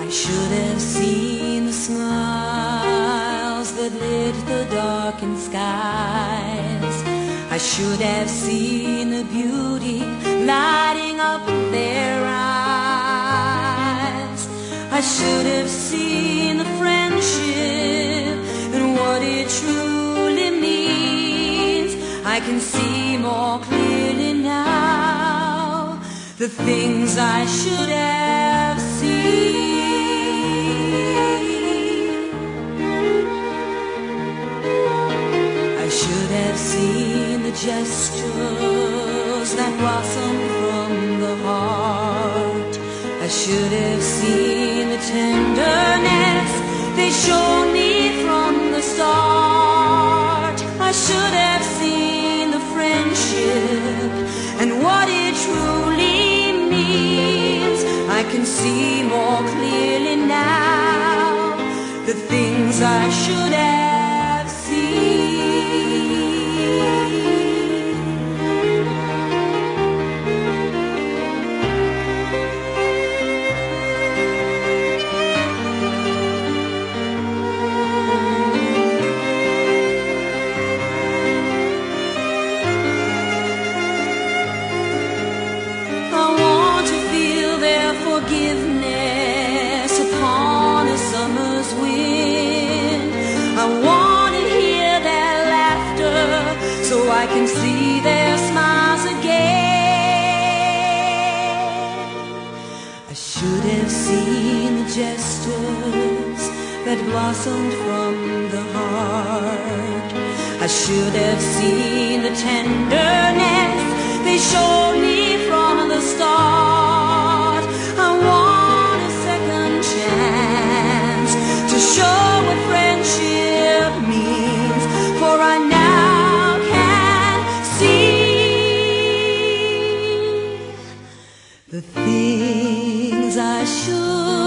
I should have seen the smiles that lit the darkened skies. I should have seen the beauty lighting up their eyes. I should have seen the friendship and what it truly means. I can see more clearly now the things I should have seen. I should have seen the gestures that blossom from the heart. I should have seen the tenderness they showed me from the start. I should have seen the friendship and what it truly means. I can see more clearly now the things I should have seen. Forgiveness upon a summer's wind. I want to hear their laughter so I can see their smiles again. I should have seen the gestures that blossomed from the heart. I should have seen the tenderness they showed me from the start. I want a second chance to show what friendship means, for I now can see the things I should